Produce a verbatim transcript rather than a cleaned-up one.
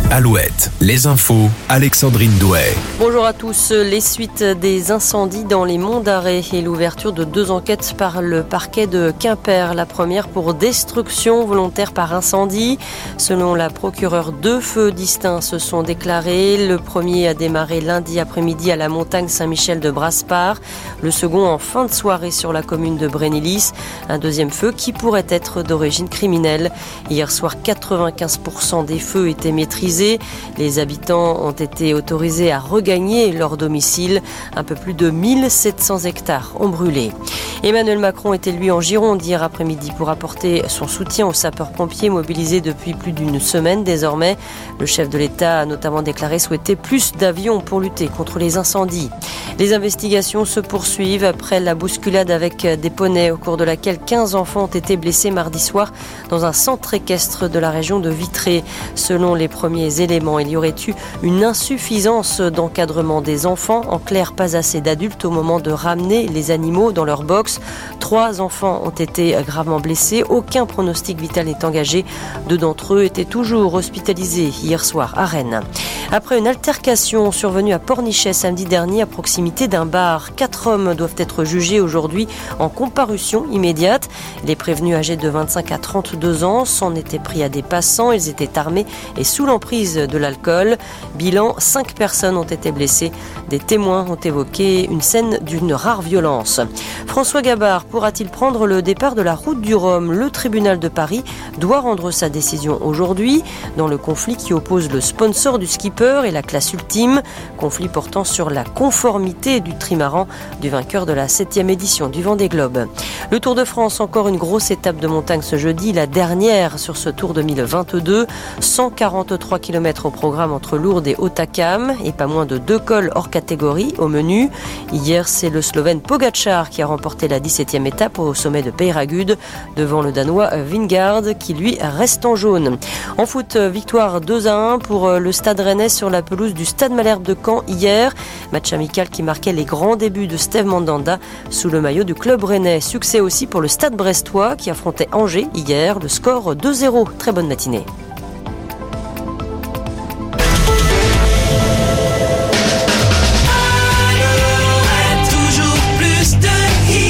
Alouette, les infos, Alexandrine Douet. Bonjour à tous. Les suites des incendies dans les monts d'Arrée et l'ouverture de deux enquêtes par le parquet de Quimper. La première pour destruction volontaire par incendie. Selon la procureure, deux feux distincts se sont déclarés. Le premier a démarré lundi après-midi à la montagne Saint-Michel de Brasparts. Le second en fin de soirée sur la commune de Brénélis. Un deuxième feu qui pourrait être d'origine criminelle. Hier soir, quatre-vingt-quinze pour cent des feux étaient maîtrisés. Les habitants ont été autorisés à regagner leur domicile. Un peu plus de mille sept cents hectares ont brûlé. Emmanuel Macron était lui en Gironde hier après-midi pour apporter son soutien aux sapeurs-pompiers mobilisés depuis plus d'une semaine désormais. Le chef de l'État a notamment déclaré souhaiter plus d'avions pour lutter contre les incendies. Les investigations se poursuivent après la bousculade avec des poneys au cours de laquelle quinze enfants ont été blessés mardi soir dans un centre équestre de la région de Vitré. Selon les premiers éléments, il y aurait eu une insuffisance d'encadrement des enfants. En clair, pas assez d'adultes au moment de ramener les animaux dans leur box. Trois enfants ont été gravement blessés. Aucun pronostic vital n'est engagé. Deux d'entre eux étaient toujours hospitalisés hier soir à Rennes. Après une altercation survenue à Pornichet samedi dernier à proximité d'un bar, quatre hommes doivent être jugés aujourd'hui en comparution immédiate. Les prévenus âgés de vingt-cinq à trente-deux ans s'en étaient pris à des passants. Ils étaient armés et sous l'emprise de l'alcool. Bilan, cinq personnes ont été blessées. Des témoins ont évoqué une scène d'une rare violence. François Gabard pourra-t-il prendre le départ de la route du Rhum ? Le tribunal de Paris doit rendre sa décision aujourd'hui dans le conflit qui oppose le sponsor du skipper et la classe ultime. Conflit portant sur la conformité du trimaran du vainqueur de la septième édition du Vendée Globe. Le Tour de France, encore une grosse étape de montagne ce jeudi, la dernière sur ce Tour deux mille vingt-deux. cent quarante-trois kilomètres au programme entre Lourdes et Hautacam et pas moins de deux cols hors catégorie au menu. Hier, c'est le Slovène Pogačar qui a remporté la dix-septième étape au sommet de Peyragudes devant le Danois Vingegaard qui lui reste en jaune. En foot, victoire deux à un pour le Stade Rennais sur la pelouse du Stade Malherbe de Caen hier. Match amical qui marquait les grands débuts de Steve Mandanda sous le maillot du club rennais. Succès aussi pour le Stade Brestois qui affrontait Angers hier. Le score deux zéro. Très bonne matinée.